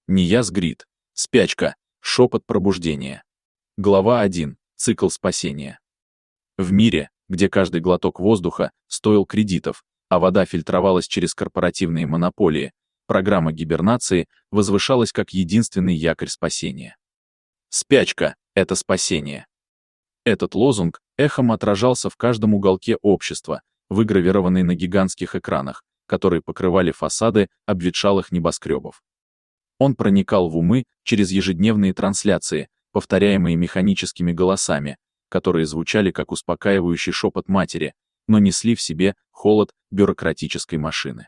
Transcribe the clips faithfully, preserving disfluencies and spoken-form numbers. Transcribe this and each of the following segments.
Нияз Грид. Спячка. Шепот пробуждения. Глава один. Цикл спасения. В мире, где каждый глоток воздуха стоил кредитов, а вода фильтровалась через корпоративные монополии, программа гибернации возвышалась как единственный якорь спасения. Спячка — это спасение. Этот лозунг эхом отражался в каждом уголке общества, выгравированный на гигантских экранах, которые покрывали фасады обветшалых небоскребов. Он проникал в умы через ежедневные трансляции, повторяемые механическими голосами, которые звучали как успокаивающий шепот матери, но несли в себе холод бюрократической машины.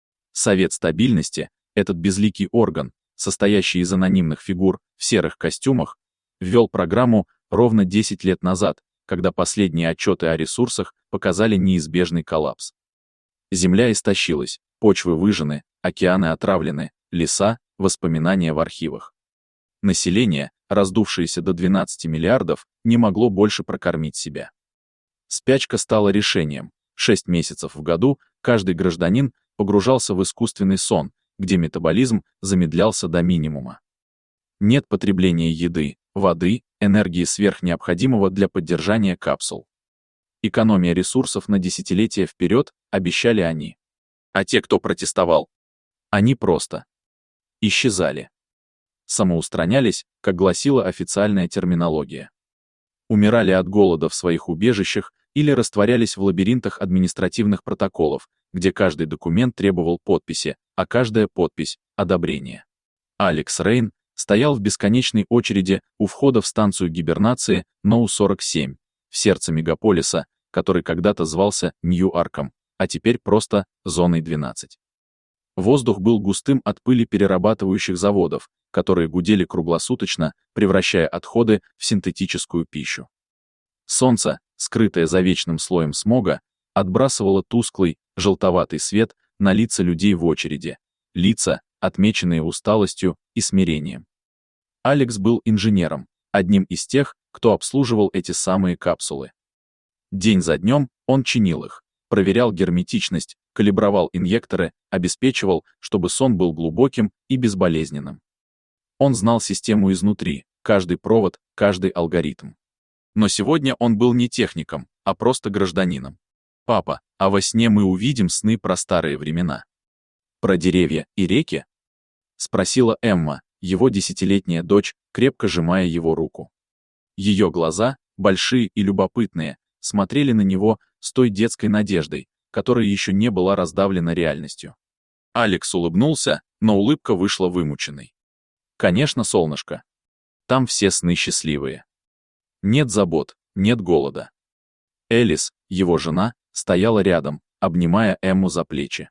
Совет стабильности, этот безликий орган, состоящий из анонимных фигур в серых костюмах, ввел программу ровно десять лет назад, когда последние отчеты о ресурсах показали неизбежный коллапс. Земля истощилась, почвы выжжены, океаны отравлены, леса — воспоминания в архивах. Население, раздувшееся до двенадцати миллиардов, не могло больше прокормить себя. Спячка стала решением. Шесть месяцев в году каждый гражданин погружался в искусственный сон, где метаболизм замедлялся до минимума. Нет потребления еды, воды, энергии сверх необходимого для поддержания капсул. Экономия ресурсов на десятилетия вперед, обещали они. А те, кто протестовал, они просто исчезали. Самоустранялись, как гласила официальная терминология. Умирали от голода в своих убежищах или растворялись в лабиринтах административных протоколов, где каждый документ требовал подписи, а каждая подпись — одобрение. Алекс Рейн стоял в бесконечной очереди у входа в станцию гибернации Ноу сорок семь, в сердце мегаполиса, который когда-то звался Нью-Арком, а теперь просто Зоной двенадцать. Воздух был густым от пыли перерабатывающих заводов, которые гудели круглосуточно, превращая отходы в синтетическую пищу. Солнце, скрытое за вечным слоем смога, отбрасывало тусклый, желтоватый свет на лица людей в очереди, лица, отмеченные усталостью и смирением. Алекс был инженером, одним из тех, кто обслуживал эти самые капсулы. День за днем он чинил их, проверял герметичность, калибровал инъекторы, обеспечивал, чтобы сон был глубоким и безболезненным. Он знал систему изнутри, каждый провод, каждый алгоритм. Но сегодня он был не техником, а просто гражданином. «Папа, а во сне мы увидим сны про старые времена. Про деревья и реки?» — спросила Эмма, его десятилетняя дочь, крепко сжимая его руку. Ее глаза, большие и любопытные, смотрели на него с той детской надеждой, которая еще не была раздавлена реальностью. Алекс улыбнулся, но улыбка вышла вымученной. «Конечно, солнышко. Там все сны счастливые. Нет забот, нет голода». Элис, его жена, стояла рядом, обнимая Эмму за плечи.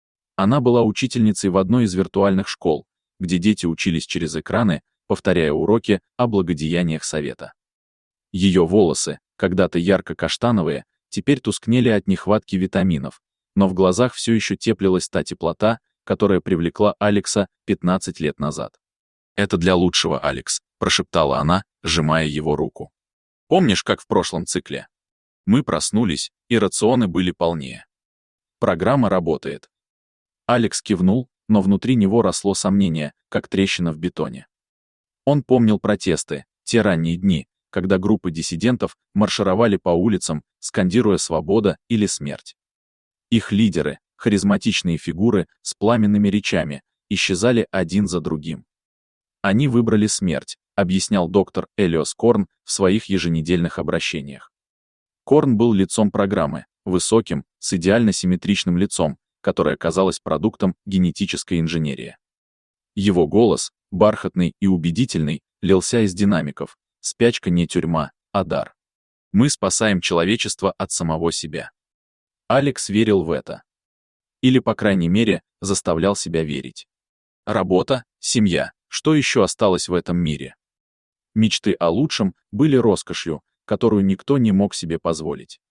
Она была учительницей в одной из виртуальных школ, где дети учились через экраны, повторяя уроки о благодеяниях совета. Ее волосы, когда-то ярко-каштановые, теперь тускнели от нехватки витаминов, но в глазах все еще теплилась та теплота, которая привлекла Алекса пятнадцать лет назад. «Это для лучшего, Алекс», — прошептала она, сжимая его руку. «Помнишь, как в прошлом цикле? Мы проснулись, и рационы были полнее. Программа работает». Алекс кивнул, но внутри него росло сомнение, как трещина в бетоне. Он помнил протесты, те ранние дни, когда группы диссидентов маршировали по улицам, скандируя «свобода» или «смерть». Их лидеры, харизматичные фигуры с пламенными речами, исчезали один за другим. «Они выбрали смерть», — объяснял доктор Элиос Корн в своих еженедельных обращениях. Корн был лицом программы, высоким, с идеально симметричным лицом, которое казалось продуктом генетической инженерии. Его голос, бархатный и убедительный, лился из динамиков. «Спячка не тюрьма, а дар. Мы спасаем человечество от самого себя». Алекс верил в это. Или, по крайней мере, заставлял себя верить. Работа, семья, что еще осталось в этом мире? Мечты о лучшем были роскошью, которую никто не мог себе позволить.